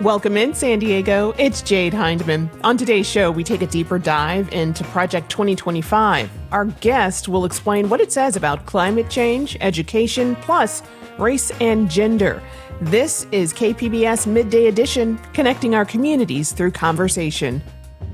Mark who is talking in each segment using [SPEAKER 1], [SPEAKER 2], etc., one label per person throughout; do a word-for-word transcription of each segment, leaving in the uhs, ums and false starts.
[SPEAKER 1] Welcome in, San Diego. It's Jade Hindman. On today's show, we take a deeper dive into Project twenty twenty-five. Our guest will explain what it says about climate change, education, plus race and gender. This is K P B S Midday Edition, connecting our communities through conversation.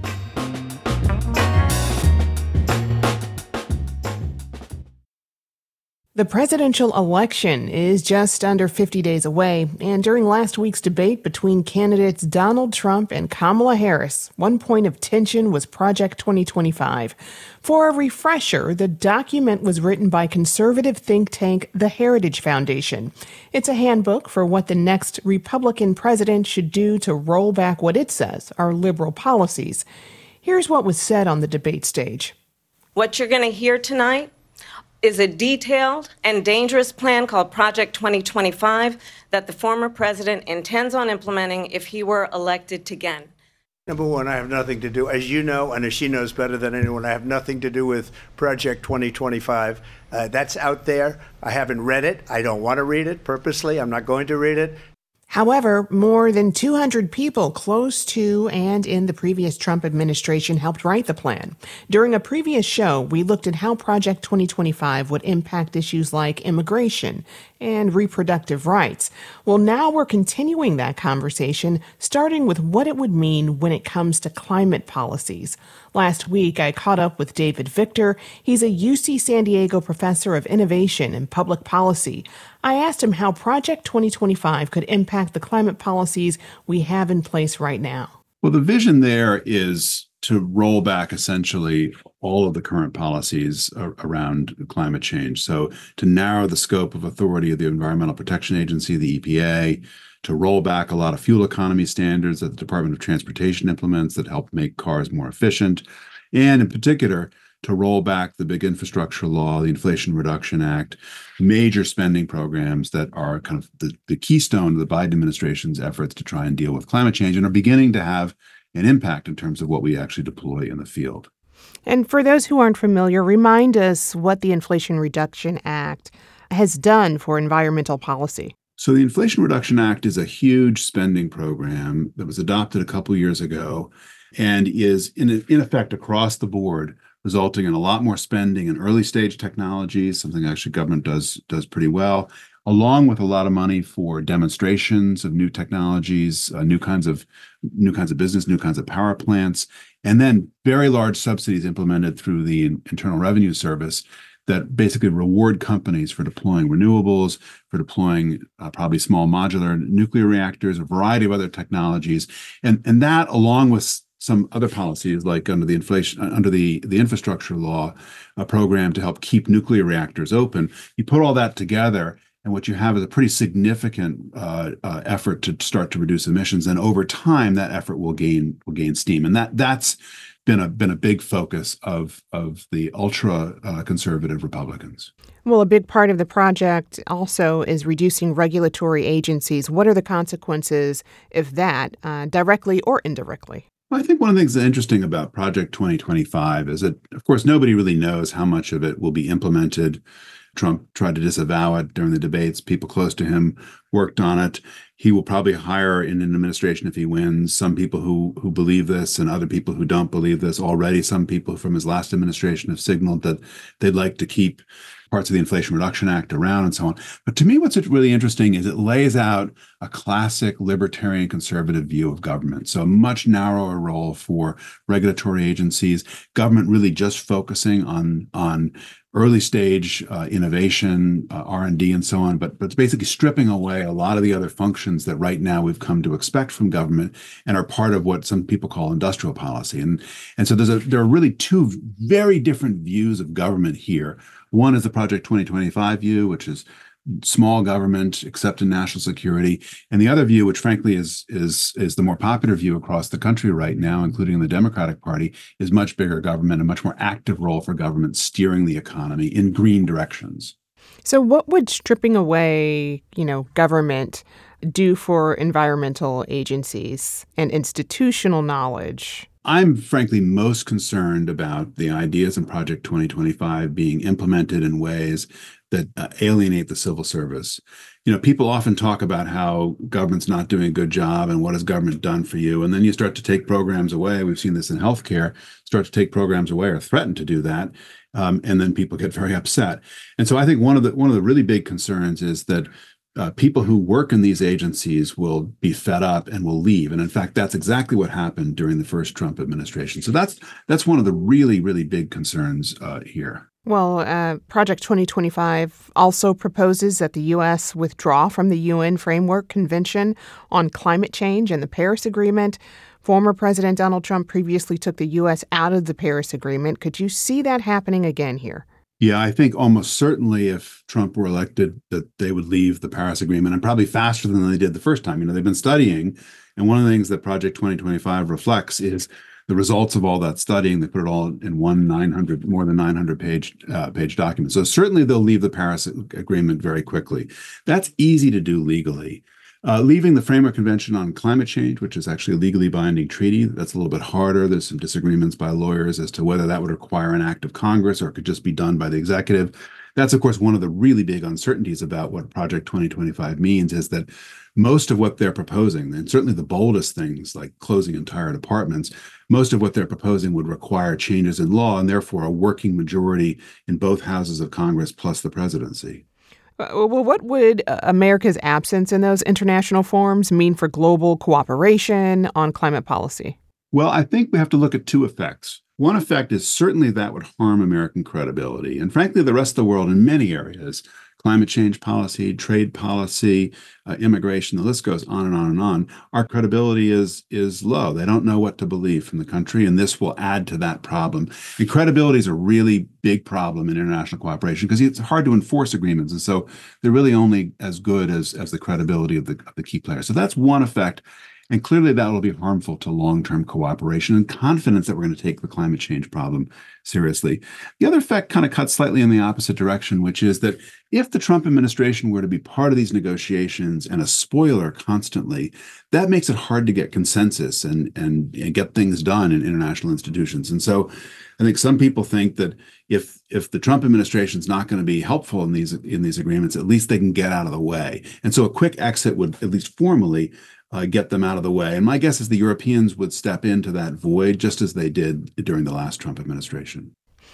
[SPEAKER 1] The presidential election is just under fifty days away, and during last week's debate between candidates Donald Trump and Kamala Harris, one point of tension was Project twenty twenty-five. For a refresher, the document was written by conservative think tank the Heritage Foundation. It's a handbook for what the next Republican president should do to roll back what it says are liberal policies. Here's what was said on the debate stage.
[SPEAKER 2] What you're going to hear tonight is a detailed and dangerous plan called Project twenty twenty-five that the former president intends on implementing if he were elected again.
[SPEAKER 3] Number one, I have nothing to do, as you know, and as she knows better than anyone, I have nothing to do with Project twenty twenty-five. Uh, that's out there. I haven't read it. I don't want to read it purposely. I'm not going to read it.
[SPEAKER 1] However, more than two hundred people close to and in the previous Trump administration helped write the plan. During a previous show, we looked at how Project twenty twenty-five would impact issues like immigration and reproductive rights. Well, now we're continuing that conversation, starting with what it would mean when it comes to climate policies. Last week, I caught up with David Victor. He's a U C San Diego professor of innovation and public policy. I asked him how Project twenty twenty-five could impact the climate policies we have in place right now.
[SPEAKER 4] Well, the vision there is to roll back essentially all of the current policies around climate change. So to narrow the scope of authority of the Environmental Protection Agency, the E P A, to roll back a lot of fuel economy standards that the Department of Transportation implements that help make cars more efficient, and in particular, to roll back the big infrastructure law, the Inflation Reduction Act, major spending programs that are kind of the, the keystone of the Biden administration's efforts to try and deal with climate change and are beginning to have an impact in terms of what we actually deploy in the field.
[SPEAKER 1] And for those who aren't familiar, remind us what the Inflation Reduction Act has done for environmental policy.
[SPEAKER 4] So the Inflation Reduction Act is a huge spending program that was adopted a couple years ago and is in, in effect across the board, resulting in a lot more spending in early stage technologies, something actually government does does pretty well, along with a lot of money for demonstrations of new technologies, uh, new kinds of new kinds of business, new kinds of power plants, and then very large subsidies implemented through the Internal Revenue Service that basically reward companies for deploying renewables, for deploying uh, probably small modular nuclear reactors, a variety of other technologies, and and that along with some other policies like under the inflation, under the, the infrastructure law, a program to help keep nuclear reactors open. You put all that together, and what you have is a pretty significant uh, uh, effort to start to reduce emissions. And over time, that effort will gain will gain steam. And that that's been a been a big focus of of the ultra uh, conservative Republicans.
[SPEAKER 1] Well, a big part of the project also is reducing regulatory agencies. What are the consequences if that, uh, directly or indirectly?
[SPEAKER 4] Well, I think one of the things that's interesting about Project twenty twenty-five is that, of course, nobody really knows how much of it will be implemented. Trump tried to disavow it during the debates. People close to him worked on it. He will probably hire in an administration if he wins some people who who believe this and other people who don't believe this. Already some people from his last administration have signaled that they'd like to keep parts of the Inflation Reduction Act around and so on. But to me, what's really interesting is it lays out a classic libertarian conservative view of government. So a much narrower role for regulatory agencies, government really just focusing on, on early stage uh, innovation, uh, R and D and so on, but, but it's basically stripping away a lot of the other functions that right now we've come to expect from government and are part of what some people call industrial policy. And, and so there's a, there are really two very different views of government here. One is the Project twenty twenty-five view, which is small government, except in national security. And the other view, which frankly is is is the more popular view across the country right now, including in the Democratic Party, is much bigger government, a much more active role for government steering the economy in green directions.
[SPEAKER 1] So what would stripping away, you know, government do for environmental agencies and institutional knowledge?
[SPEAKER 4] I'm frankly most concerned about the ideas in Project twenty twenty-five being implemented in ways that uh, alienate the civil service. You know, people often talk about how government's not doing a good job and what has government done for you. And then you start to take programs away. We've seen this in healthcare, start to take programs away or threaten to do that. Um, and then people get very upset. And so I think one of the one of the really big concerns is that Uh, people who work in these agencies will be fed up and will leave. And in fact, that's exactly what happened during the first Trump administration. So that's that's one of the really, really big concerns uh, here.
[SPEAKER 1] Well, uh, Project twenty twenty-five also proposes that the U S withdraw from the U N Framework Convention on Climate Change and the Paris Agreement. Former President Donald Trump previously took the U S out of the Paris Agreement. Could you see that happening again here?
[SPEAKER 4] Yeah, I think almost certainly if Trump were elected, that they would leave the Paris Agreement, and probably faster than they did the first time. You know, they've been studying, and one of the things that Project twenty twenty-five reflects is the results of all that studying. They put it all in one nine hundred, more than nine hundred page uh, page document. So certainly they'll leave the Paris Agreement very quickly. That's easy to do legally. Uh, leaving the Framework Convention on Climate Change, which is actually a legally binding treaty, that's a little bit harder. There's some disagreements by lawyers as to whether that would require an act of Congress or it could just be done by the executive. That's, of course, one of the really big uncertainties about what Project twenty twenty-five means, is that most of what they're proposing, and certainly the boldest things like closing entire departments, most of what they're proposing would require changes in law and therefore a working majority in both houses of Congress plus the presidency.
[SPEAKER 1] Well, what would America's absence in those international forums mean for global cooperation on climate policy?
[SPEAKER 4] Well, I think we have to look at two effects. One effect is certainly that would harm American credibility, and frankly, the rest of the world in many areas. Climate change policy, trade policy, uh, immigration, the list goes on and on and on. Our credibility is is low. They don't know what to believe from the country, and this will add to that problem. And credibility is a really big problem in international cooperation because it's hard to enforce agreements, and so they're really only as good as, as the credibility of the, of the key players. So that's one effect. And clearly that will be harmful to long-term cooperation and confidence that we're going to take the climate change problem seriously. The other effect kind of cuts slightly in the opposite direction, which is that if the Trump administration were to be part of these negotiations and a spoiler constantly, that makes it hard to get consensus and, and, and get things done in international institutions. And so I think some people think that if if the Trump administration is not going to be helpful in these in these agreements, at least they can get out of the way. And so a quick exit would, at least formally, Uh, get them out of the way. And my guess is the Europeans would step into that void just as they did during the last Trump administration.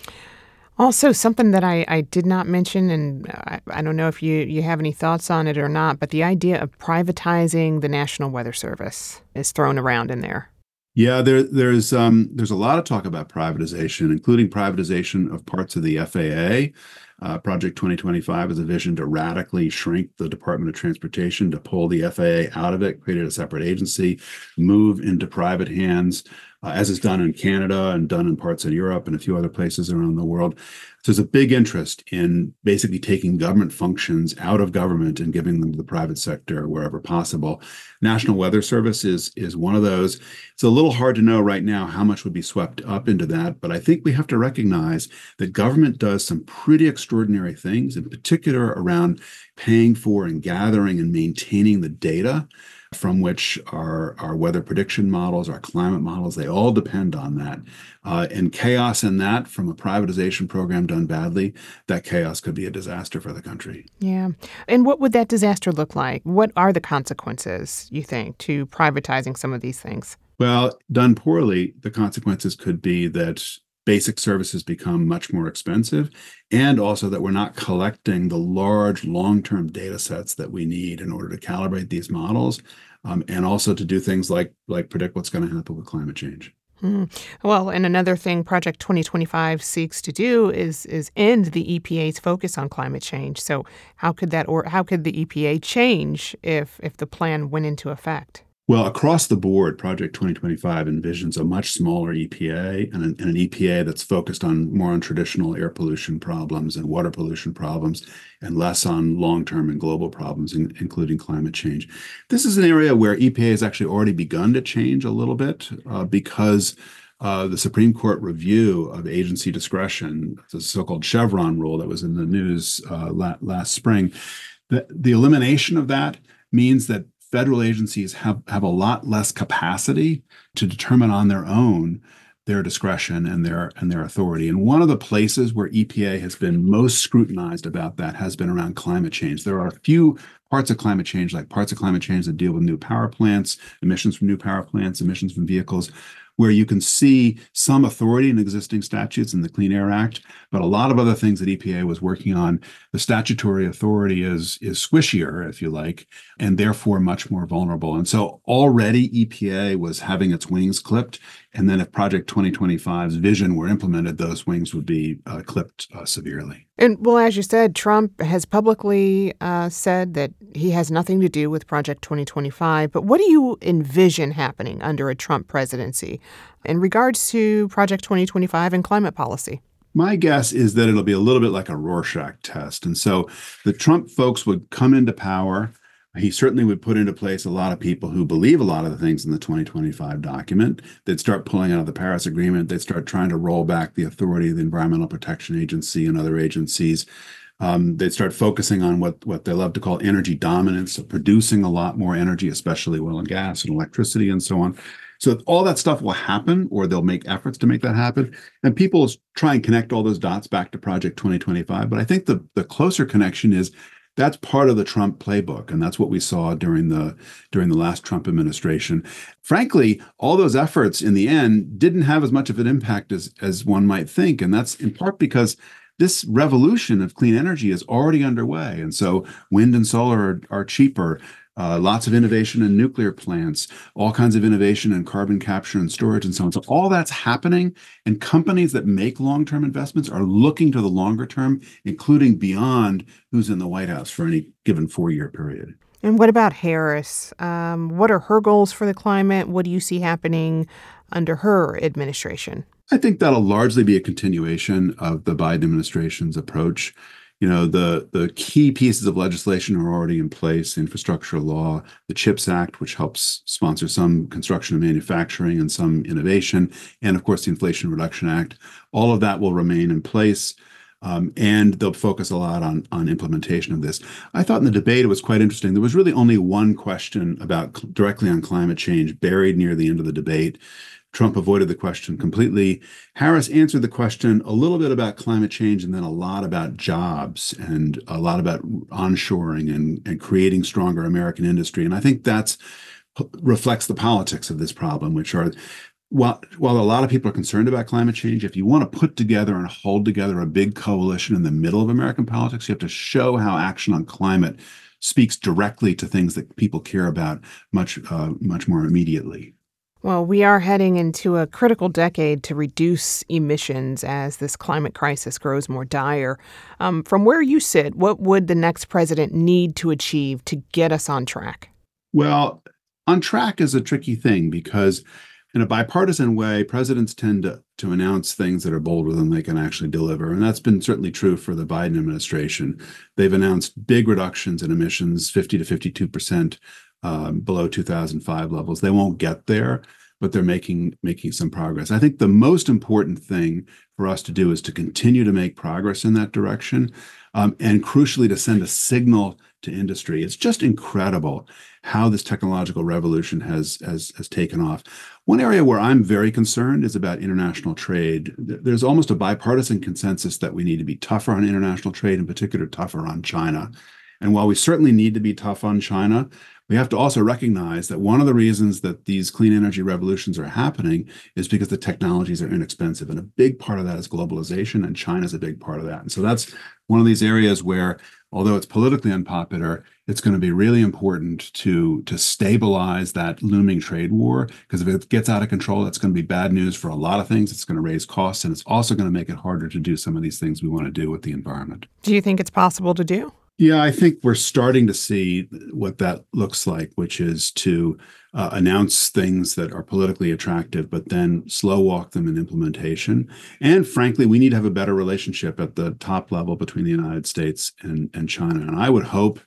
[SPEAKER 1] Also, something that I, I did not mention, and I, I don't know if you, you have any thoughts on it or not, but the idea of privatizing the National Weather Service is thrown around in there.
[SPEAKER 4] Yeah, there, there's um, there's a lot of talk about privatization, including privatization of parts of the F A A. Uh, Project twenty twenty-five is a vision to radically shrink the Department of Transportation, to pull the F A A out of it, create a separate agency, move into private hands, uh, as is done in Canada and done in parts of Europe and a few other places around the world. So there's a big interest in basically taking government functions out of government and giving them to the private sector wherever possible. National Weather Service is, is one of those. It's a little hard to know right now how much would be swept up into that, but I think we have to recognize that government does some pretty extraordinary things, in particular around paying for and gathering and maintaining the data from which our, our weather prediction models, our climate models, they all depend on that. Uh, and chaos in that from a privatization program done badly, that chaos could be a disaster for the country.
[SPEAKER 1] Yeah. And what would that disaster look like? What are the consequences, you think, to privatizing some of these things?
[SPEAKER 4] Well, done poorly, the consequences could be that basic services become much more expensive, and also that we're not collecting the large long-term data sets that we need in order to calibrate these models, um, and also to do things like like predict what's going to happen with climate change.
[SPEAKER 1] Mm. Well, and another thing Project twenty twenty-five seeks to do is is end the E P A's focus on climate change. So how could that, or how could the E P A change if if the plan went into effect?
[SPEAKER 4] Well, across the board, Project twenty twenty-five envisions a much smaller E P A and an, and an E P A that's focused on more on traditional air pollution problems and water pollution problems, and less on long-term and global problems, in, including climate change. This is an area where E P A has actually already begun to change a little bit uh, because uh, the Supreme Court review of agency discretion, the so-called Chevron rule that was in the news uh, la- last spring, the, the elimination of that means that federal agencies have, have a lot less capacity to determine on their own their discretion and their and their authority. And one of the places where E P A has been most scrutinized about that has been around climate change. There are a few parts of climate change, like parts of climate change that deal with new power plants, emissions from new power plants, emissions from vehicles, where you can see some authority in existing statutes in the Clean Air Act, but a lot of other things that E P A was working on, the statutory authority is, is squishier, if you like, and therefore much more vulnerable. And so already E P A was having its wings clipped, and then if Project twenty twenty-five's vision were implemented, those wings would be uh, clipped uh, severely.
[SPEAKER 1] And well, as you said, Trump has publicly uh, said that he has nothing to do with Project twenty twenty-five. But what do you envision happening under a Trump presidency in regards to Project twenty twenty-five and climate policy?
[SPEAKER 4] My guess is that it'll be a little bit like a Rorschach test. And so the Trump folks would come into power. He certainly would put into place a lot of people who believe a lot of the things in the twenty twenty-five document. They'd start pulling out of the Paris Agreement. They'd start trying to roll back the authority of the Environmental Protection Agency and other agencies. Um, they'd start focusing on what, what they love to call energy dominance, so producing a lot more energy, especially oil and gas and electricity and so on. So all that stuff will happen, or they'll make efforts to make that happen. And people try and connect all those dots back to Project twenty twenty-five. But I think the, the closer connection is that's part of the Trump playbook, and that's what we saw during the during the last Trump administration. Frankly, all those efforts in the end didn't have as much of an impact as, as one might think, and that's in part because this revolution of clean energy is already underway. And so wind and solar are, are cheaper. Uh, lots of innovation in nuclear plants, all kinds of innovation in carbon capture and storage and so on. So all that's happening, and companies that make long-term investments are looking to the longer term, including beyond who's in the White House for any given four-year period.
[SPEAKER 1] And what about Harris? Um, what are her goals for the climate? What do you see happening under her administration?
[SPEAKER 4] I think that'll largely be a continuation of the Biden administration's approach. You know, the, the key pieces of legislation are already in place: infrastructure law, the CHIPS Act, which helps sponsor some construction and manufacturing and some innovation, and of course the Inflation Reduction Act. All of that will remain in place, um, and they'll focus a lot on, on implementation of this. I thought in the debate it was quite interesting. There was really only one question about directly on climate change buried near the end of the debate. Trump avoided the question completely. Harris answered the question a little bit about climate change and then a lot about jobs and a lot about onshoring and, and creating stronger American industry. And I think that's reflects the politics of this problem, which are, while, while a lot of people are concerned about climate change, if you want to put together and hold together a big coalition in the middle of American politics, you have to show how action on climate speaks directly to things that people care about much, uh, much more immediately.
[SPEAKER 1] Well, we are heading into a critical decade to reduce emissions as this climate crisis grows more dire. Um, from where you sit, what would the next president need to achieve to get us on track?
[SPEAKER 4] Well, on track is a tricky thing because in a bipartisan way, presidents tend to, to announce things that are bolder than they can actually deliver. And that's been certainly true for the Biden administration. They've announced big reductions in emissions, fifty to fifty-two percent. Um, below two thousand five levels. They won't get there, but they're making making some progress. I think the most important thing for us to do is to continue to make progress in that direction, um, and crucially to send a signal to industry. It's just incredible how this technological revolution has has has taken off. One area where I'm very concerned is about international trade. There's almost a bipartisan consensus that we need to be tougher on international trade, in particular tougher on China. And while we certainly need to be tough on China, we have to also recognize that one of the reasons that these clean energy revolutions are happening is because the technologies are inexpensive. And a big part of that is globalization, and China's a big part of that. And so that's one of these areas where, although it's politically unpopular, it's going to be really important to, to stabilize that looming trade war, because if it gets out of control, that's going to be bad news for a lot of things. It's going to raise costs, and it's also going to make it harder to do some of these things we want to do with the environment.
[SPEAKER 1] Do you think it's possible to do?
[SPEAKER 4] Yeah, I think we're starting to see what that looks like, which is to uh, announce things that are politically attractive, but then slow walk them in implementation. And frankly, we need to have a better relationship at the top level between the United States and, and China. And I would hope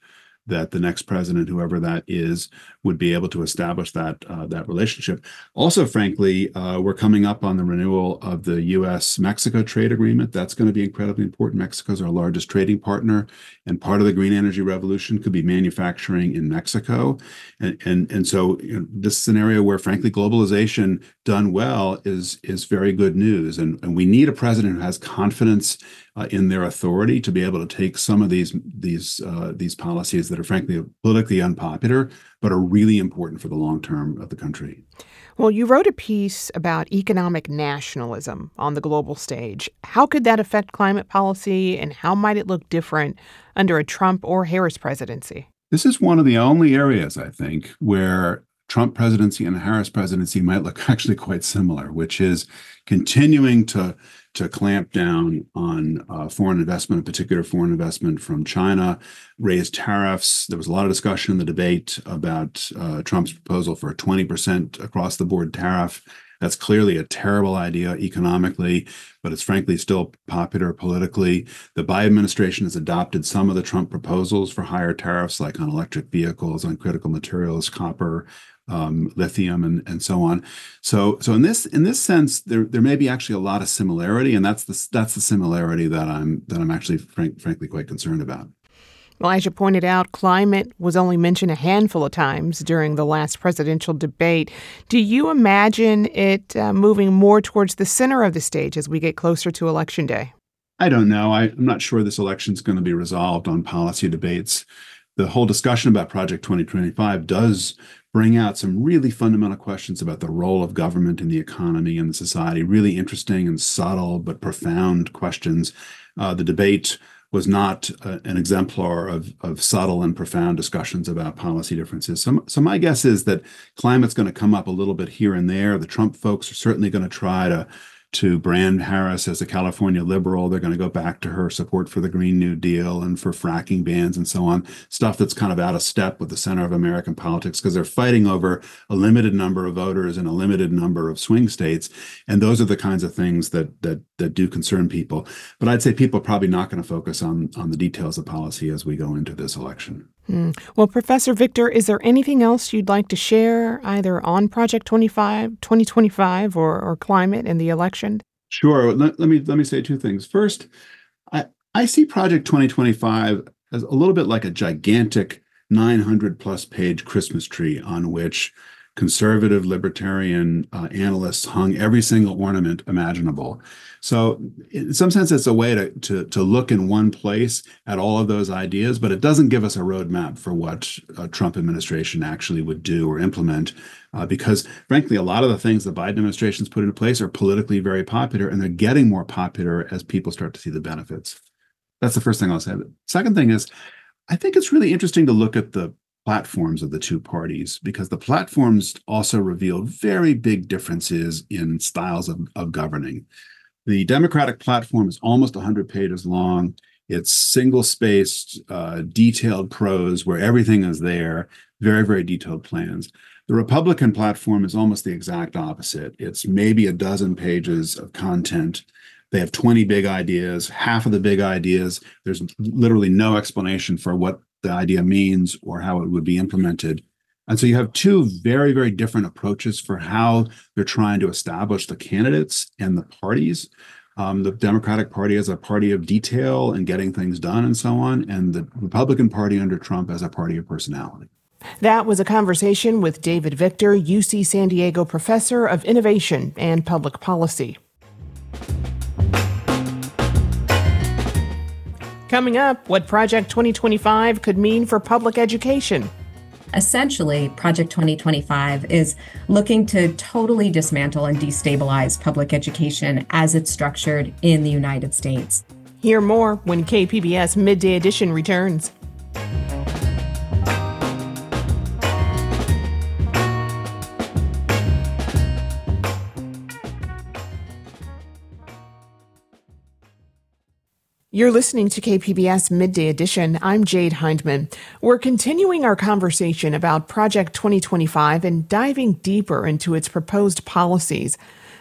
[SPEAKER 4] that the next president, whoever that is, would be able to establish that uh, that relationship. Also, frankly, uh, we're coming up on the renewal of the U S Mexico trade agreement. That's going to be incredibly important. Mexico's our largest trading partner, and part of the green energy revolution could be manufacturing in Mexico. And and, and so you know, this is an area where, frankly, globalization done well is is very good news. And, and we need a president who has confidence uh, in their authority to be able to take some of these these uh, these policies that are frankly politically unpopular, but are really important for the long term of the country.
[SPEAKER 1] Well, you wrote a piece about economic nationalism on the global stage. How could that affect climate policy, and how might it look different under a Trump or Harris presidency?
[SPEAKER 4] This is one of the only areas, I think, where Trump presidency and Harris presidency might look actually quite similar, which is continuing to to clamp down on uh, foreign investment, in particular foreign investment from China, raise tariffs. There was a lot of discussion in the debate about uh, Trump's proposal for a twenty percent across the board tariff. That's clearly a terrible idea economically, but it's frankly still popular politically. The Biden administration has adopted some of the Trump proposals for higher tariffs, like on electric vehicles, on critical materials, copper, um, lithium, and, and so on. So, so in this in this sense, there there may be actually a lot of similarity, and that's the that's the similarity that I'm that I'm actually frank, frankly quite concerned about.
[SPEAKER 1] Well, as you pointed out, climate was only mentioned a handful of times during the last presidential debate. Do you imagine it uh, moving more towards the center of the stage as we get closer to Election Day?
[SPEAKER 4] I don't know. I, I'm not sure this election is going to be resolved on policy debates. The whole discussion about Project twenty twenty-five does bring out some really fundamental questions about the role of government in the economy and the society, really interesting and subtle but profound questions. Uh, the debate was not uh, an exemplar of, of subtle and profound discussions about policy differences. So, so my guess is that climate's going to come up a little bit here and there. The Trump folks are certainly going to try to to brand Harris as a California liberal. They're going to go back to her support for the Green New Deal and for fracking bans and so on, stuff that's kind of out of step with the center of American politics, because they're fighting over a limited number of voters in a limited number of swing states. And those are the kinds of things that that that do concern people. But I'd say people are probably not going to focus on, on the details of policy as we go into this election.
[SPEAKER 1] Mm. Well, Professor Victor, is there anything else you'd like to share either on Project twenty-five, twenty twenty-five or, or climate and the election?
[SPEAKER 4] Sure. Let, let me let me say two things. First, I, I see Project twenty twenty-five as a little bit like a gigantic nine hundred plus page Christmas tree on which conservative libertarian uh, analysts hung every single ornament imaginable. So in some sense, it's a way to, to, to look in one place at all of those ideas, but it doesn't give us a roadmap for what a Trump administration actually would do or implement, uh, because frankly, a lot of the things the Biden administration's put into place are politically very popular, and they're getting more popular as people start to see the benefits. That's the first thing I'll say. The second thing is, I think it's really interesting to look at the platforms of the two parties, because the platforms also reveal very big differences in styles of, of governing. The Democratic platform is almost one hundred pages long. It's single-spaced, uh, detailed prose where everything is there, very, very detailed plans. The Republican platform is almost the exact opposite. It's maybe a dozen pages of content. They have twenty big ideas. Half of the big ideas, there's literally no explanation for what the idea means or how it would be implemented. And so you have two very, very different approaches for how they're trying to establish the candidates and the parties. Um, the Democratic Party as a party of detail and getting things done and so on, and the Republican Party under Trump as a party of personality.
[SPEAKER 1] That was a conversation with David Victor, U C San Diego professor of innovation and public policy. Coming up, what Project twenty twenty-five could mean for public education.
[SPEAKER 5] Essentially, Project twenty twenty-five is looking to totally dismantle and destabilize public education as it's structured in the United States.
[SPEAKER 1] Hear more when K P B S Midday Edition returns. You're listening to K P B S Midday Edition. I'm Jade Hindman. We're continuing our conversation about Project twenty twenty-five and diving deeper into its proposed policies.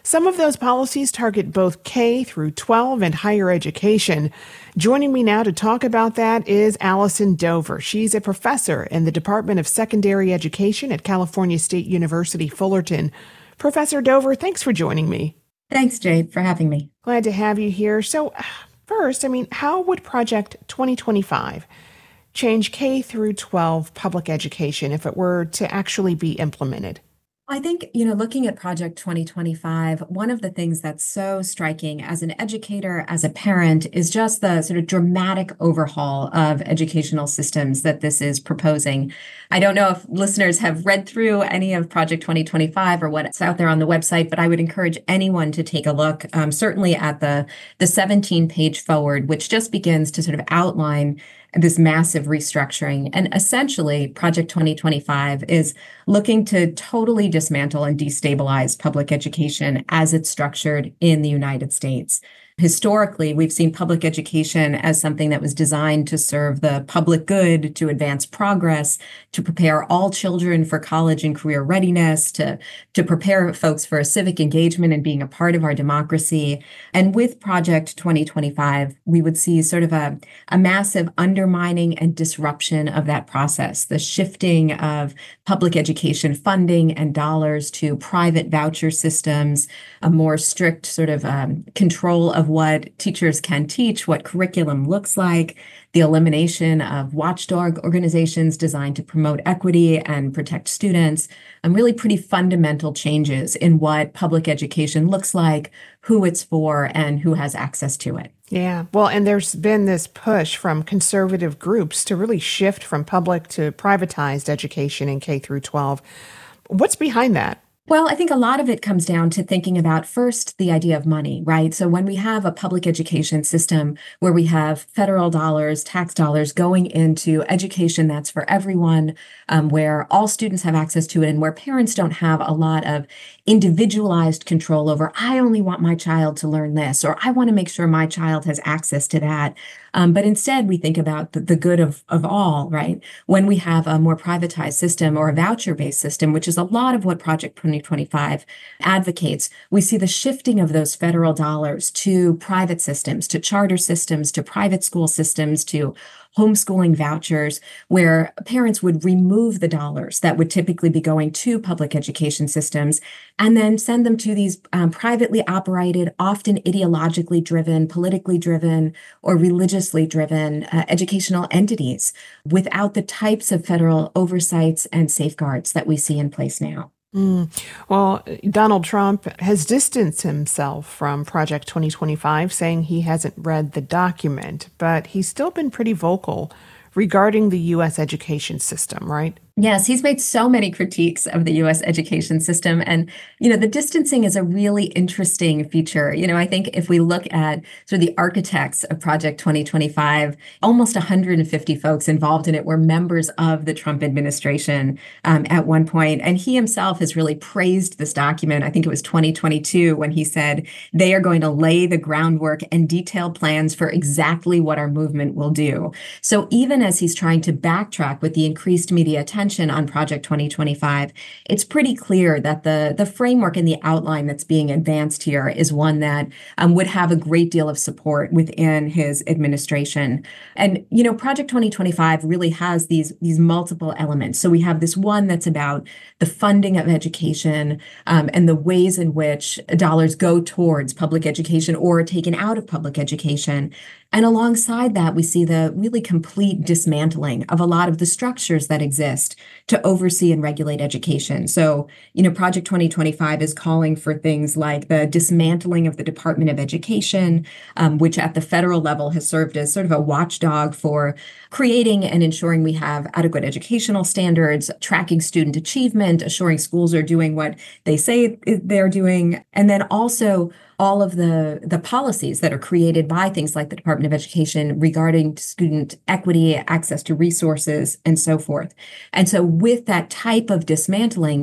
[SPEAKER 1] Some of those policies target both K through twelve and higher education. Joining me now to talk about that is Allison Dover. She's a professor in the Department of Secondary Education at California State University, Fullerton. Professor Dover, thanks for joining me.
[SPEAKER 5] Thanks, Jade, for having me.
[SPEAKER 1] Glad to have you here. So first, I mean, how would Project twenty twenty-five change K through twelve public education if it were to actually be implemented?
[SPEAKER 5] I think, you know, looking at Project twenty twenty-five, one of the things that's so striking as an educator, as a parent, is just the sort of dramatic overhaul of educational systems that this is proposing. I don't know if listeners have read through any of Project twenty twenty-five or what's out there on the website, but I would encourage anyone to take a look, um, certainly at the, the seventeen-page forward, which just begins to sort of outline this massive restructuring. And essentially, Project twenty twenty-five is looking to totally dismantle and destabilize public education as it's structured in the United States. Historically, we've seen public education as something that was designed to serve the public good, to advance progress, to prepare all children for college and career readiness, to, to prepare folks for civic engagement and being a part of our democracy. And with Project twenty twenty-five, we would see sort of a, a massive undermining and disruption of that process, the shifting of public education funding and dollars to private voucher systems, a more strict sort of um, control of what teachers can teach, what curriculum looks like, the elimination of watchdog organizations designed to promote equity and protect students, and really pretty fundamental changes in what public education looks like, who it's for, and who has access to it.
[SPEAKER 1] Yeah, well, and there's been this push from conservative groups to really shift from public to privatized education in K through twelve. What's behind that?
[SPEAKER 5] Well, I think a lot of it comes down to thinking about first the idea of money, right? So when we have a public education system where we have federal dollars, tax dollars going into education that's for everyone, um, where all students have access to it and where parents don't have a lot of individualized control over, I only want my child to learn this, or I want to make sure my child has access to that. Um, but instead, we think about the, the good of, of all, right? When we have a more privatized system or a voucher-based system, which is a lot of what Project twenty twenty-five advocates, we see the shifting of those federal dollars to private systems, to charter systems, to private school systems, to homeschooling vouchers, where parents would remove the dollars that would typically be going to public education systems and then send them to these um, privately operated, often ideologically driven, politically driven, or religiously driven uh, educational entities without the types of federal oversights and safeguards that we see in place now.
[SPEAKER 1] Mm. Well, Donald Trump has distanced himself from Project twenty twenty-five, saying he hasn't read the document, but he's still been pretty vocal regarding the U S education system, right?
[SPEAKER 5] Yes, he's made so many critiques of the U S education system. And, you know, the distancing is a really interesting feature. You know, I think if we look at sort of the architects of Project twenty twenty-five, almost one hundred fifty folks involved in it were members of the Trump administration um, at one point. And he himself has really praised this document. I think it was twenty twenty-two when he said they are going to lay the groundwork and detail plans for exactly what our movement will do. So even as he's trying to backtrack with the increased media attention on Project twenty twenty-five, it's pretty clear that the, the framework and the outline that's being advanced here is one that um, would have a great deal of support within his administration. And, you know, Project twenty twenty-five really has these, these multiple elements. So we have this one that's about the funding of education um, and the ways in which dollars go towards public education or are taken out of public education. And alongside that, we see the really complete dismantling of a lot of the structures that exist to oversee and regulate education. So, you know, Project twenty twenty-five is calling for things like the dismantling of the Department of Education, um, which at the federal level has served as sort of a watchdog for creating and ensuring we have adequate educational standards, tracking student achievement, assuring schools are doing what they say they're doing, and then also all of the, the policies that are created by things like the Department of Education regarding student equity, access to resources, and so forth. And so with that type of dismantling,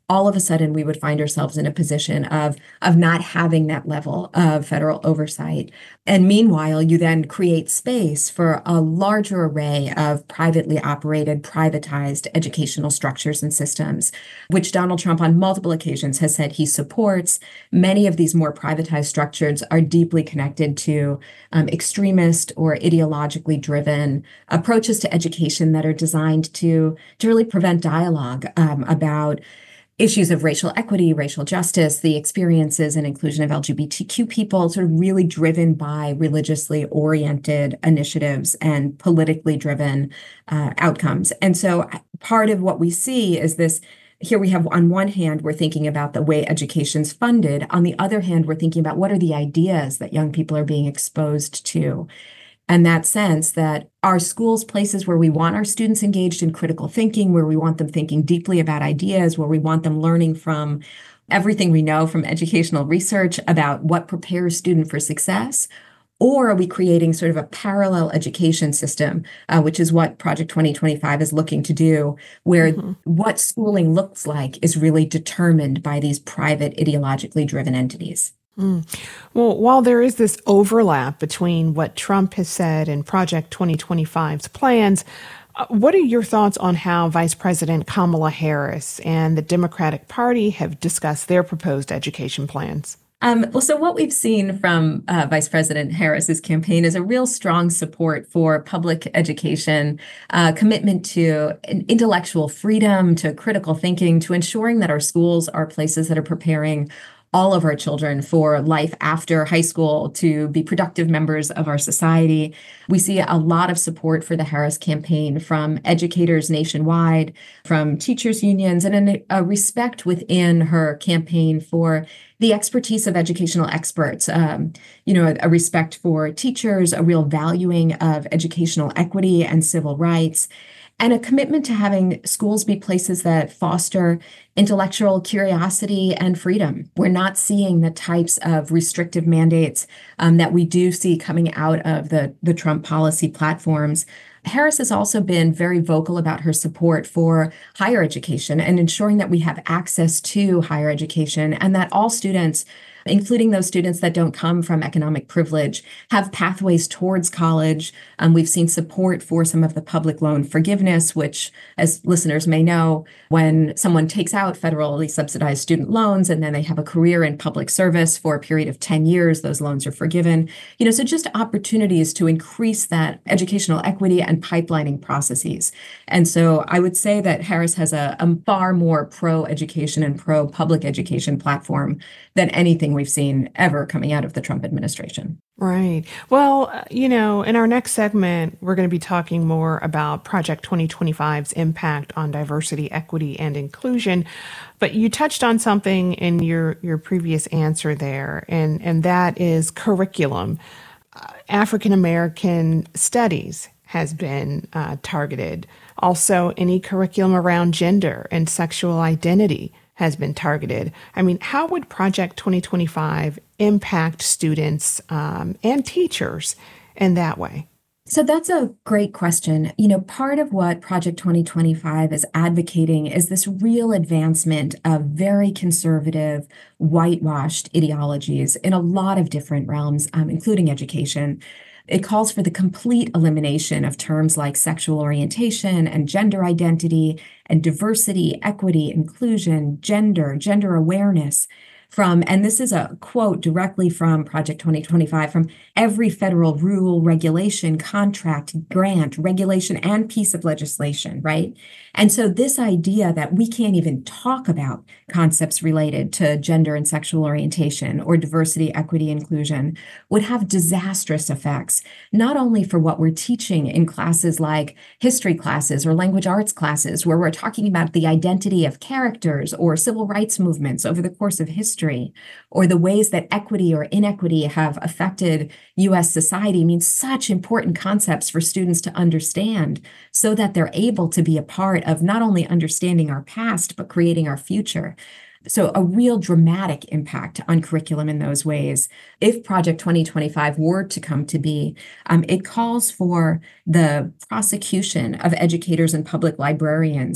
[SPEAKER 5] all of a sudden we would find ourselves in a position of, of not having that level of federal oversight. And meanwhile, you then create space for a larger array of privately operated, privatized educational structures and systems, which Donald Trump on multiple occasions has said he supports. Many of these more privatized structures are deeply connected to um, extremist or ideologically driven approaches to education that are designed to, to really prevent dialogue um, about issues of racial equity, racial justice, the experiences and inclusion of L G B T Q people, sort of really driven by religiously oriented initiatives and politically driven uh, outcomes. And so part of what we see is this. Here we have, on one hand, we're thinking about the way education's funded. On the other hand, we're thinking about what are the ideas that young people are being exposed to. And that sense that our schools, places where we want our students engaged in critical thinking, where we want them thinking deeply about ideas, where we want them learning from everything we know from educational research about what prepares students for success, or are we creating sort of a parallel education system, uh, which is what Project twenty twenty-five is looking to do, where mm-hmm. what schooling looks like is really determined by these private, ideologically driven entities.
[SPEAKER 1] Mm. Well, while there is this overlap between what Trump has said and Project twenty twenty-five's plans, uh, what are your thoughts on how Vice President Kamala Harris and the Democratic Party have discussed their proposed education plans?
[SPEAKER 5] Um, well, so what we've seen from uh, Vice President Harris's campaign is a real strong support for public education, uh, commitment to intellectual freedom, to critical thinking, to ensuring that our schools are places that are preparing all of our children for life after high school, to be productive members of our society. We see a lot of support for the Harris campaign from educators nationwide, from teachers unions, and a respect within her campaign for the expertise of educational experts, um, you know, a, a respect for teachers, a real valuing of educational equity and civil rights, and a commitment to having schools be places that foster intellectual curiosity and freedom. We're not seeing the types of restrictive mandates um, that we do see coming out of the, the Trump policy platforms. Harris has also been very vocal about her support for higher education and ensuring that we have access to higher education and that all students, including those students that don't come from economic privilege, have pathways towards college. Um, we've seen support for some of the public loan forgiveness, which, as listeners may know, when someone takes out federally subsidized student loans and then they have a career in public service for a period of ten years, those loans are forgiven. You know, so just opportunities to increase that educational equity and pipelining processes. And so I would say that Harris has a, a far more pro-education and pro-public education platform than anything we've seen ever coming out of the Trump administration.
[SPEAKER 1] Right. Well, you know, in our next segment, we're going to be talking more about Project twenty twenty-five's impact on diversity, equity, and inclusion. But you touched on something in your, your previous answer there, and, and that is curriculum. Uh, African American studies has been uh, targeted. Also, any curriculum around gender and sexual identity has been targeted. I mean, how would Project twenty twenty-five impact students um, and teachers in that way?
[SPEAKER 5] So that's a great question. You know, part of what Project twenty twenty-five is advocating is this real advancement of very conservative, whitewashed ideologies in a lot of different realms, um, including education. It calls for the complete elimination of terms like sexual orientation and gender identity and diversity, equity, inclusion, gender, gender awareness from, and this is a quote directly from Project twenty twenty-five, from every federal rule, regulation, contract, grant, regulation, and piece of legislation, right? And so this idea that we can't even talk about concepts related to gender and sexual orientation or diversity, equity, inclusion would have disastrous effects, not only for what we're teaching in classes like history classes or language arts classes, where we're talking about the identity of characters or civil rights movements over the course of history, or the ways that equity or inequity have affected U S society, means such important concepts for students to understand so that they're able to be a part of not only understanding our past, but creating our future. So a real dramatic impact on curriculum in those ways. If Project twenty twenty-five were to come to be, um, it calls for the prosecution of educators and public librarians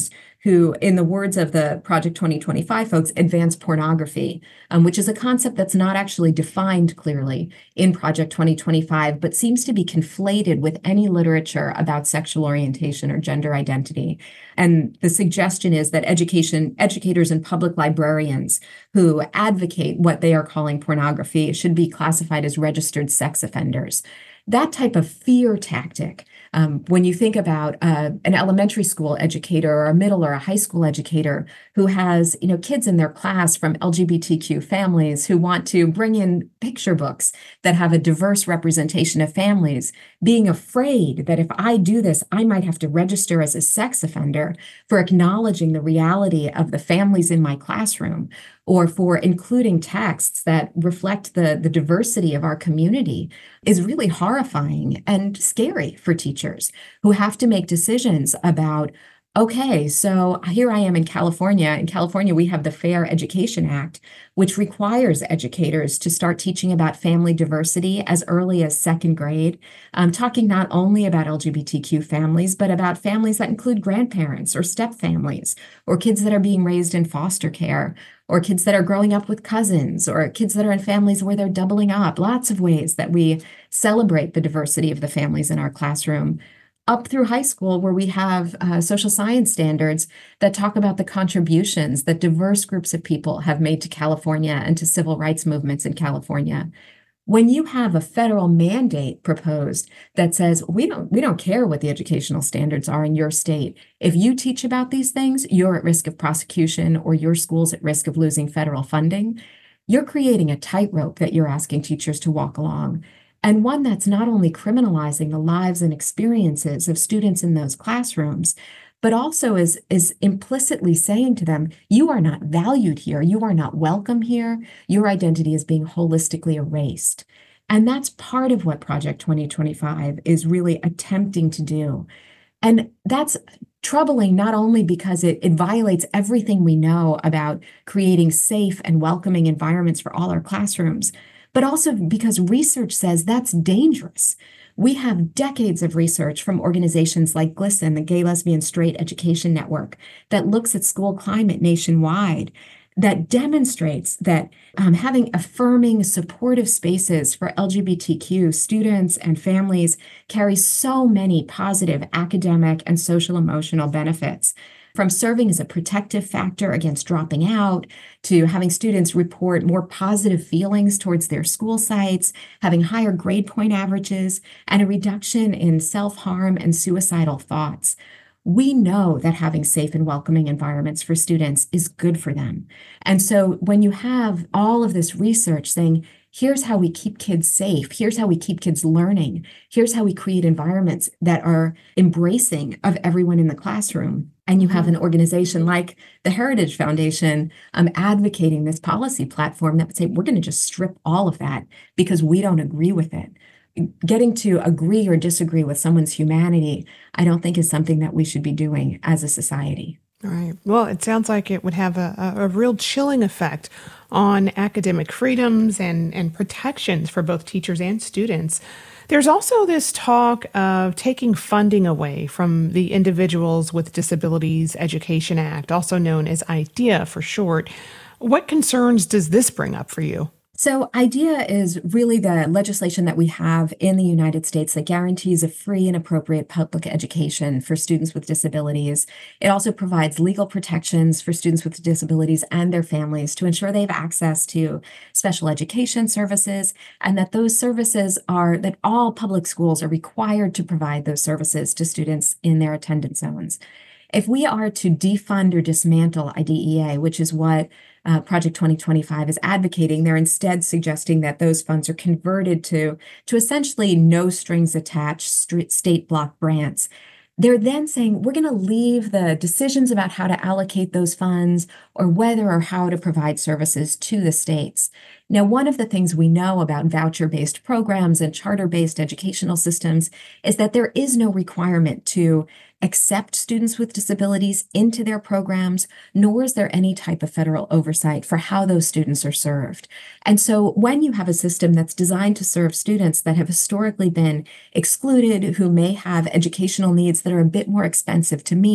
[SPEAKER 5] who, in the words of the Project twenty twenty-five folks, advance pornography, um, which is a concept that's not actually defined clearly in Project twenty twenty-five, but seems to be conflated with any literature about sexual orientation or gender identity. And the suggestion is that education, educators and public librarians who advocate what they are calling pornography should be classified as registered sex offenders. That type of fear tactic, um, when you think about uh, an elementary school educator or a middle or a high school educator who has, you know, kids in their class from L G B T Q families who want to bring in picture books that have a diverse representation of families, being afraid that if I do this, I might have to register as a sex offender for acknowledging the reality of the families in my classroom, or for including texts that reflect the, the diversity of our community, is really horrifying and scary for teachers who have to make decisions about, okay, so here I am in California. In California, we have the Fair Education Act, which requires educators to start teaching about family diversity as early as second grade, um, talking not only about L G B T Q families, but about families that include grandparents or step families, or kids that are being raised in foster care, or kids that are growing up with cousins, or kids that are in families where they're doubling up. Lots of ways that we celebrate the diversity of the families in our classroom, up through high school, where we have uh, social science standards that talk about the contributions that diverse groups of people have made to California and to civil rights movements in California. When you have a federal mandate proposed that says, we don't, we don't care what the educational standards are in your state. If you teach about these things, you're at risk of prosecution or your school's at risk of losing federal funding. You're creating a tightrope that you're asking teachers to walk along, and one that's not only criminalizing the lives and experiences of students in those classrooms, but also is, is implicitly saying to them, you are not valued here, you are not welcome here, your identity is being holistically erased. And that's part of what Project twenty twenty-five is really attempting to do. And that's troubling not only because it, it violates everything we know about creating safe and welcoming environments for all our classrooms, but also because research says that's dangerous. We have decades of research from organizations like GLSEN, the Gay, Lesbian, Straight Education Network, that looks at school climate nationwide, that demonstrates that um, having affirming, supportive spaces for L G B T Q students and families carries so many positive academic and social emotional benefits, from serving as a protective factor against dropping out, to having students report more positive feelings towards their school sites, having higher grade point averages, and a reduction in self-harm and suicidal thoughts. We know that having safe and welcoming environments for students is good for them. And so when you have all of this research saying, here's how we keep kids safe, here's how we keep kids learning, here's how we create environments that are embracing of everyone in the classroom, and you have an organization like the Heritage Foundation um, advocating this policy platform that would say, we're going to just strip all of that because we don't agree with it. Getting to agree or disagree with someone's humanity, I don't think is something that we should be doing as a society.
[SPEAKER 1] All right. Well, it sounds like it would have a, a, a real chilling effect on academic freedoms and, and protections for both teachers and students. There's also this talk of taking funding away from the Individuals with Disabilities Education Act, also known as IDEA for short. What concerns does this bring up for you?
[SPEAKER 5] So IDEA is really the legislation that we have in the United States that guarantees a free and appropriate public education for students with disabilities. It also provides legal protections for students with disabilities and their families to ensure they have access to special education services, and that those services are, that all public schools are required to provide those services to students in their attendance zones. If we are to defund or dismantle IDEA, which is what uh, Project twenty twenty-five is advocating, they're instead suggesting that those funds are converted to, to essentially no strings attached state block grants. They're then saying, we're going to leave the decisions about how to allocate those funds or whether or how to provide services to the states. Now, one of the things we know about voucher-based programs and charter-based educational systems is that there is no requirement to accept students with disabilities into their programs, nor is there any type of federal oversight for how those students are served. And so when you have a system that's designed to serve students that have historically been excluded, who may have educational needs that are a bit more expensive to meet,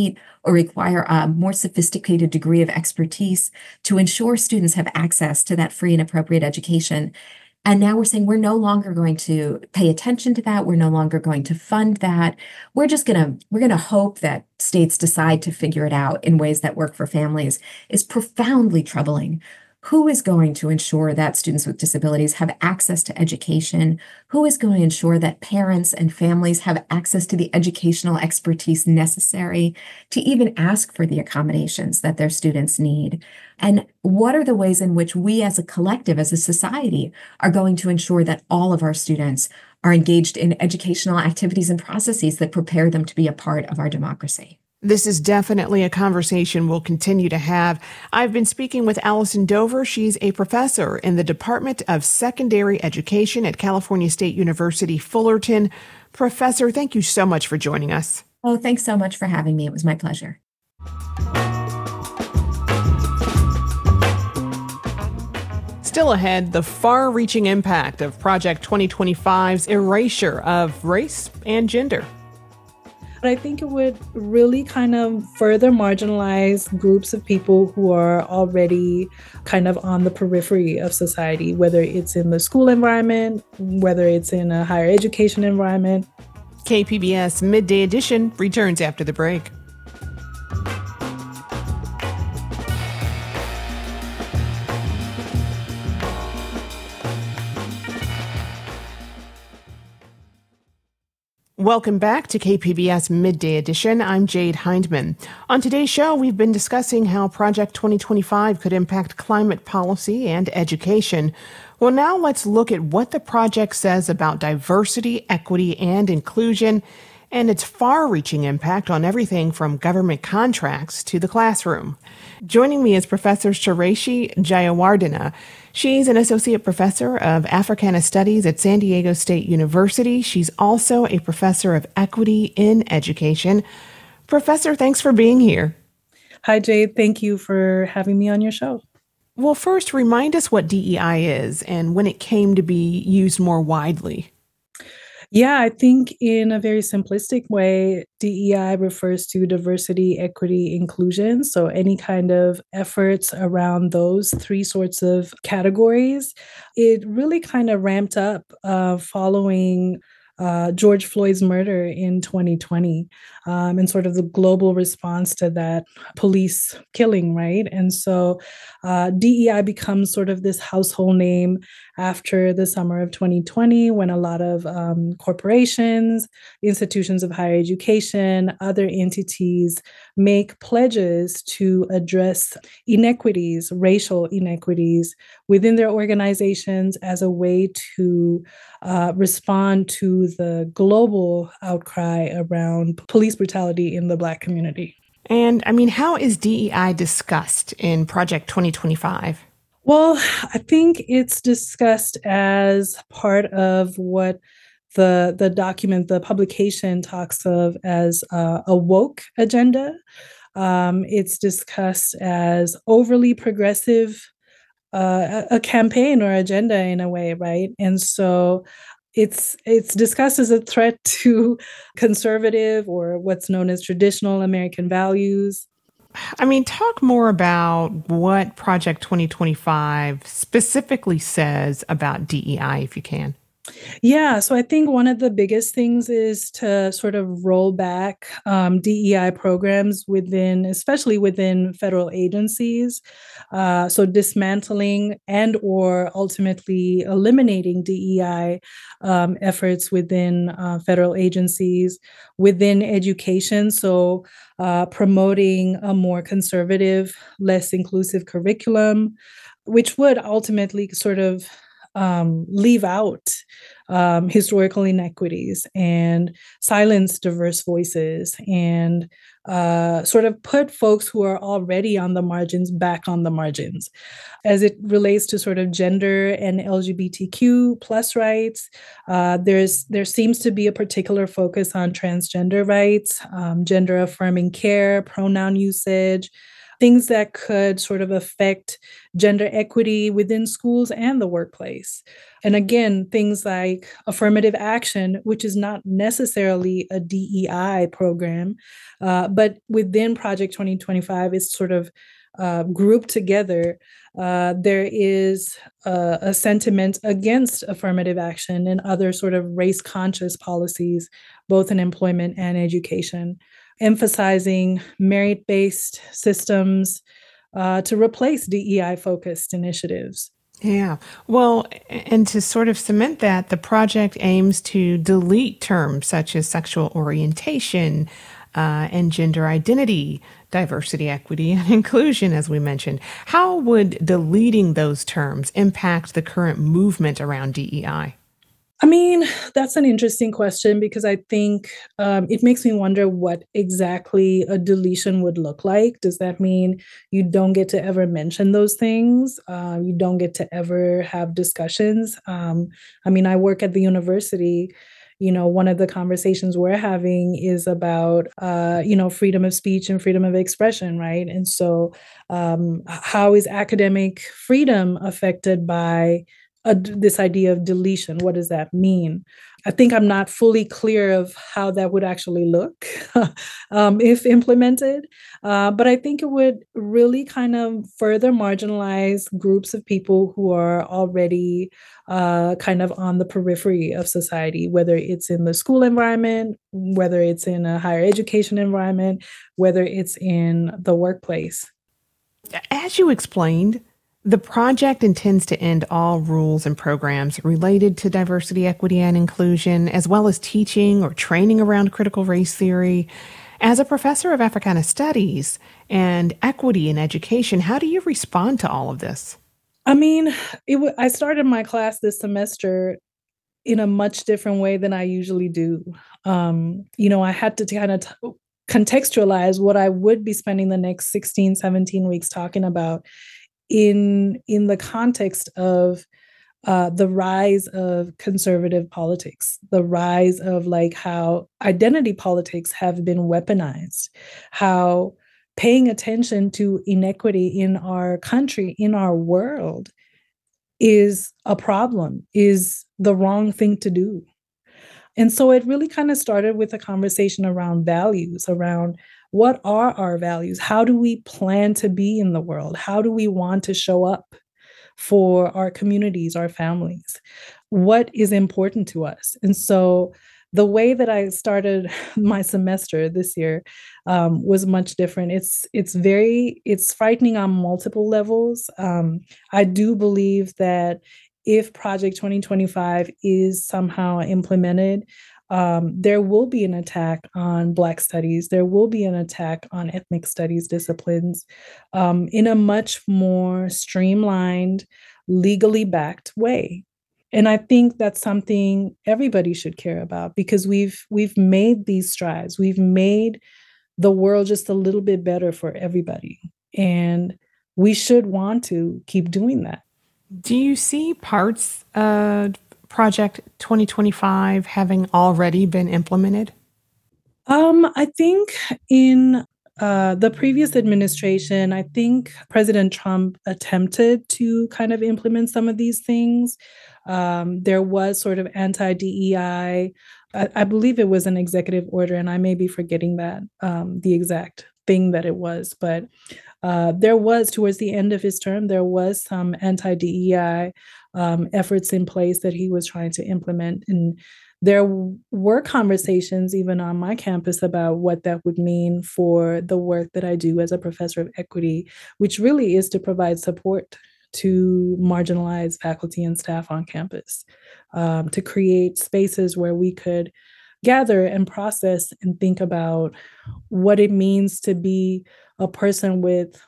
[SPEAKER 5] or require a more sophisticated degree of expertise to ensure students have access to that free and appropriate education. And now we're saying we're no longer going to pay attention to that. We're no longer going to fund that. We're just going to we're going to hope that states decide to figure it out in ways that work for families is profoundly troubling. Who is going to ensure that students with disabilities have access to education? Who is going to ensure that parents and families have access to the educational expertise necessary to even ask for the accommodations that their students need? And what are the ways in which we as a collective, as a society, are going to ensure that all of our students are engaged in educational activities and processes that prepare them to be a part of our democracy?
[SPEAKER 1] This is definitely a conversation we'll continue to have. I've been speaking with Allison Dover. She's a professor in the Department of Secondary Education at California State University, Fullerton. Professor, thank you so much for joining us.
[SPEAKER 5] Oh, thanks so much for having me. It was my pleasure.
[SPEAKER 1] Still ahead, the far-reaching impact of Project twenty twenty-five's erasure of race and gender.
[SPEAKER 6] But I think it would really kind of further marginalize groups of people who are already kind of on the periphery of society, whether it's in the school environment, whether it's in a higher education environment.
[SPEAKER 1] K P B S Midday Edition returns after the break. Welcome back to K P B S Midday Edition. I'm Jade Hindman. On today's show, we've been discussing how Project twenty twenty-five could impact climate policy and education. Well, now let's look at what the project says about diversity, equity, and inclusion, and its far-reaching impact on everything from government contracts to the classroom. Joining me is Professor Sureshi Jayawardena. She's an associate professor of Africana Studies at San Diego State University. She's also a professor of equity in education. Professor, thanks for being here.
[SPEAKER 6] Hi, Jade. Thank you for having me on your show.
[SPEAKER 1] Well, first, remind us what D E I is and when it came to be used more widely.
[SPEAKER 6] Yeah, I think in a very simplistic way, D E I refers to diversity, equity, inclusion. So any kind of efforts around those three sorts of categories. It really kind of ramped up uh, following uh, George Floyd's murder in twenty twenty um, and sort of the global response to that police killing, right? And so uh, D E I becomes sort of this household name after the summer of twenty twenty, when a lot of um, corporations, institutions of higher education, other entities make pledges to address inequities, racial inequities within their organizations as a way to uh, respond to the global outcry around police brutality in the Black community.
[SPEAKER 1] And I mean, how is D E I discussed in Project twenty twenty-five?
[SPEAKER 6] Well, I think it's discussed as part of what the the document, the publication talks of as uh, a woke agenda. Um, it's discussed as overly progressive, uh, a, a campaign or agenda in a way, right? And so it's it's discussed as a threat to conservative or what's known as traditional American values.
[SPEAKER 1] I mean, talk more about what Project twenty twenty-five specifically says about D E I, if you can.
[SPEAKER 6] Yeah, so I think one of the biggest things is to sort of roll back um, D E I programs within, especially within federal agencies. Uh, so dismantling and or ultimately eliminating D E I um, efforts within uh, federal agencies, within education. So uh, promoting a more conservative, less inclusive curriculum, which would ultimately sort of Um, leave out um, historical inequities and silence diverse voices and uh, sort of put folks who are already on the margins back on the margins. As it relates to sort of gender and L G B T Q plus rights, uh, there's there seems to be a particular focus on transgender rights, um, gender affirming care, pronoun usage, things that could sort of affect gender equity within schools and the workplace. And again, things like affirmative action, which is not necessarily a D E I program, uh, but within Project twenty twenty-five, it's sort of uh, grouped together. Uh, there is a, a sentiment against affirmative action and other sort of race-conscious policies, both in employment and education, emphasizing merit-based systems uh, to replace D E I-focused initiatives.
[SPEAKER 1] Yeah. Well, and to sort of cement that, the project aims to delete terms such as sexual orientation uh, and gender identity, diversity, equity, and inclusion, as we mentioned. How would deleting those terms impact the current movement around D E I?
[SPEAKER 6] I mean, that's an interesting question because I think um, it makes me wonder what exactly a deletion would look like. Does that mean you don't get to ever mention those things? Uh, you don't get to ever have discussions? Um, I mean, I work at the university. You know, one of the conversations we're having is about, uh, you know, freedom of speech and freedom of expression, right? And so um, how is academic freedom affected by Uh, this idea of deletion? What does that mean? I think I'm not fully clear of how that would actually look um, if implemented, uh, but I think it would really kind of further marginalize groups of people who are already uh, kind of on the periphery of society, whether it's in the school environment, whether it's in a higher education environment, whether it's in the workplace.
[SPEAKER 1] As you explained, the project intends to end all rules and programs related to diversity, equity, and inclusion, as well as teaching or training around critical race theory. As a professor of Africana Studies and equity in education, how do you respond to all of this?
[SPEAKER 6] I mean, it w- I started my class this semester in a much different way than I usually do. Um, you know, I had to kind of t- contextualize what I would be spending the next sixteen, seventeen weeks talking about in in the context of uh, the rise of conservative politics, the rise of like how identity politics have been weaponized, how paying attention to inequity in our country, in our world, is a problem, is the wrong thing to do. And so it really kind of started with a conversation around values, around what are our values? How do we plan to be in the world? How do we want to show up for our communities, our families? What is important to us? And so the way that I started my semester this year um, was much different. It's it's very it's frightening on multiple levels. Um, I do believe that if Project twenty twenty-five is somehow implemented, um, there will be an attack on Black studies. There will be an attack on ethnic studies disciplines um, in a much more streamlined, legally backed way. And I think that's something everybody should care about because we've we've made these strides. We've made the world just a little bit better for everybody. And we should want to keep doing that.
[SPEAKER 1] Do you see parts of Project twenty twenty-five having already been implemented?
[SPEAKER 6] Um, I think in uh, the previous administration, I think President Trump attempted to kind of implement some of these things. Um, there was sort of anti-D E I. I, I believe it was an executive order, and I may be forgetting that, um, the exact thing that it was. But uh, there was, towards the end of his term, there was some anti-D E I um, efforts in place that he was trying to implement. And there were conversations even on my campus about what that would mean for the work that I do as a professor of equity, which really is to provide support to marginalized faculty and staff on campus, um, to create spaces where we could gather and process and think about what it means to be a person with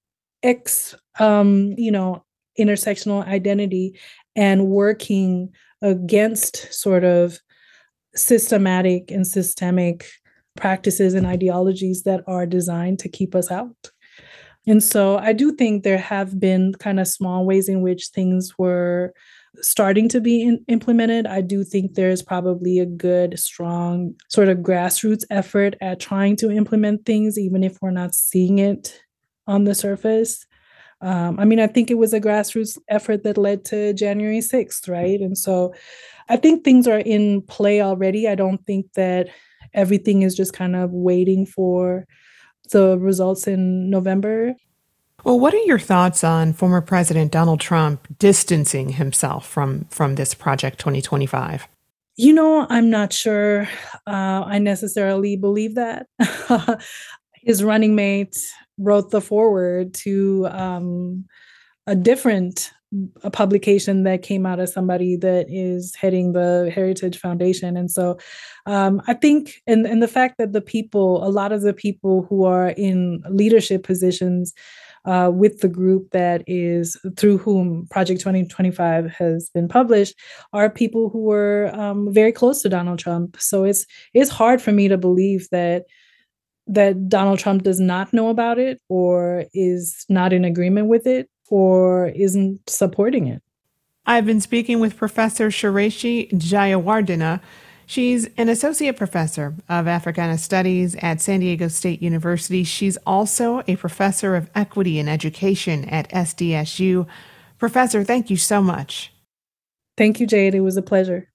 [SPEAKER 6] X, um, you know, intersectional identity and working against sort of systematic and systemic practices and ideologies that are designed to keep us out. And so I do think there have been kind of small ways in which things were starting to be in, implemented. I do think there's probably a good, strong sort of grassroots effort at trying to implement things, even if we're not seeing it on the surface. Um, I mean, I think it was a grassroots effort that led to January sixth, right? And so I think things are in play already. I don't think that everything is just kind of waiting for the results in November.
[SPEAKER 1] Well, what are your thoughts on former President Donald Trump distancing himself from, from this Project twenty twenty-five?
[SPEAKER 6] You know, I'm not sure uh, I necessarily believe that. His running mate wrote the foreword to um, a different a publication that came out of somebody that is heading the Heritage Foundation. And so um, I think, and, and the fact that the people, a lot of the people who are in leadership positions uh, with the group that is through whom Project twenty twenty-five has been published are people who were um, very close to Donald Trump. So it's it's hard for me to believe that that Donald Trump does not know about it or is not in agreement with it or isn't supporting it.
[SPEAKER 1] I've been speaking with Professor Sureshi Jayawardena. She's an associate professor of Africana Studies at San Diego State University. She's also a professor of equity in education at S D S U. Professor, thank you so much.
[SPEAKER 6] Thank you, Jade. It was a pleasure.